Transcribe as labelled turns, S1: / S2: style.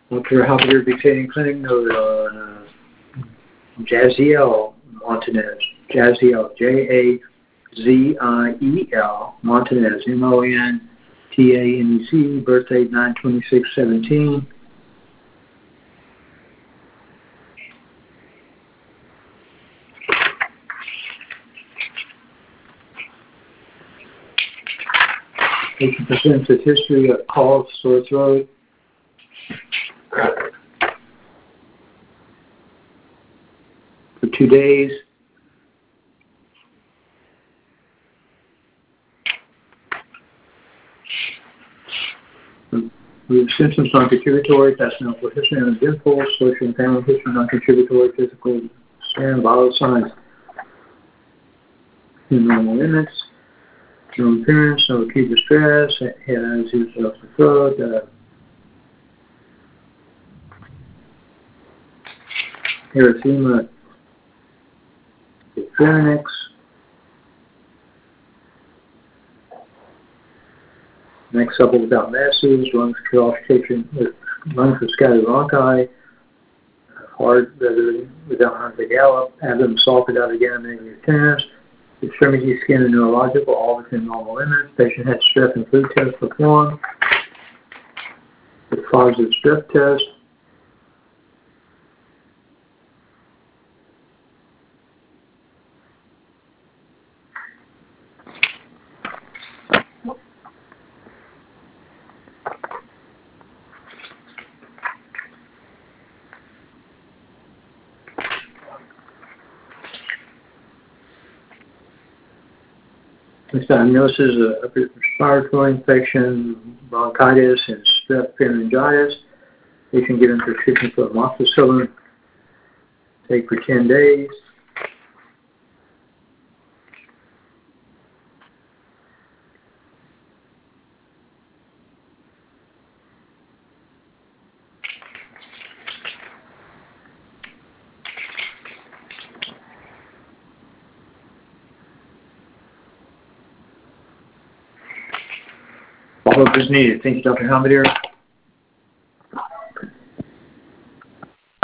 S1: Dr. Javier Buchanan Clinic noted on Jaziel Montanez. Jaziel, Jaziel Montanez, Montanez, birthday 9/26/17. Patient presents with history of cough, sore throat. For 2 days. We have symptoms non-contributory, pathological history and impulse, social and family history non-contributory, physical and vital signs in normal limits. No appearance, no acute distress, has use of the throat, erythema, pharynx, neck supple without masses, lungs with scattered bronchi, heart without the gallop, abdomen soft without a gamma tennis, extremity, skin, and neurological, all within normal limits. Patient had strep and flu test performed. The positive strep test. This diagnosis of respiratory infection, bronchitis, and strep pharyngitis. Patient given prescription for amoxicillin. Take for 10 days. Follow-up is needed. Thank you, Dr. Halmidir.